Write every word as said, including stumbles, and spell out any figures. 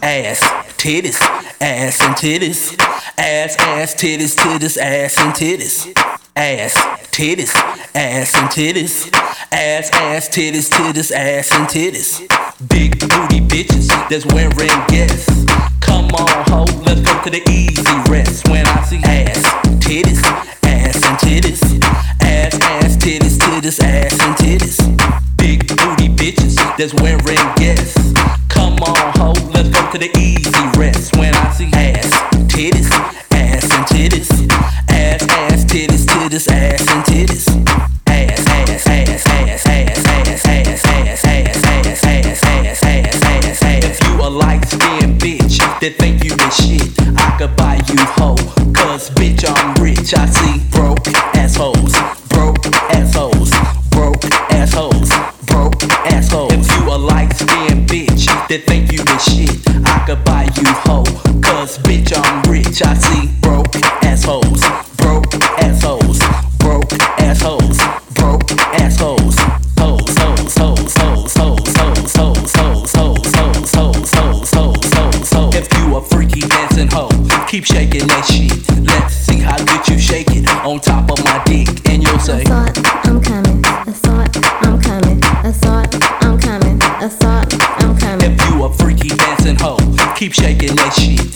ass, titties, ass and titties, ass, ass, titties, titties, ass and titties, ass, titties, ass and titties, ass, ass, titties, titties, ass and titties. Big booty bitches that's wearing guests. Come on, ho, let's go to the easy rest. When I see ass, titties, ass and titties, ass, ass, titties, titties, ass and titties. Big booty bitches that's wearing guests. Come on, ho, let's go to the easy rest. When I see ass, titties, ass and titties, ass, ass, titties, titties, ass and titties. Ass, ass, ass, ass, ass, ass, ass, ass, ass, ass, ass, ass, ass, ass, ass. If you a light-skinned bitch that think you the shit, I could buy you hoe. Cause bitch, I'm rich. I see broke assholes, broke assholes, broke assholes, broke assholes. If you a light-skinned bitch that think you the shit, I could buy you hoe. Cause bitch, I'm rich. I see broke assholes, broke assholes, broke assholes, broke assholes. Hoes, hoes, hoes, hoes, hoes, hoes, hoes, hoes, hoes, hoes, hoes, hoes, hoes, hoes, hoes. If you a freaky dancing hoe, keep shaking that shit. Let's see how good you shake it on top of my dick, and you'll say, I thought I'm coming, I thought I'm coming, I thought I'm coming, I thought I'm coming. If you a freaky dancing hoe, keep shaking that shit.